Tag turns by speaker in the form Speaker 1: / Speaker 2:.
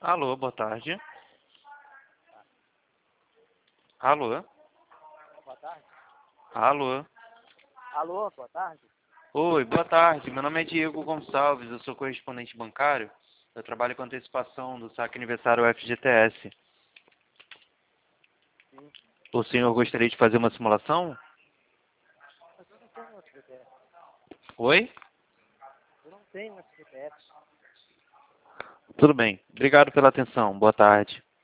Speaker 1: Alô, boa tarde. Alô?
Speaker 2: Boa tarde.
Speaker 1: Alô?
Speaker 2: Alô, boa tarde.
Speaker 1: Oi, boa tarde. Meu nome é Diego Gonçalves, eu sou correspondente bancário. Eu trabalho com antecipação do saque aniversário FGTS.
Speaker 2: Sim.
Speaker 1: O senhor gostaria de fazer uma simulação?
Speaker 2: Mas eu não tenho meu CPF.
Speaker 1: Oi?
Speaker 2: Eu não tenho meu CPF.
Speaker 1: Tudo bem. Obrigado pela atenção. Boa tarde.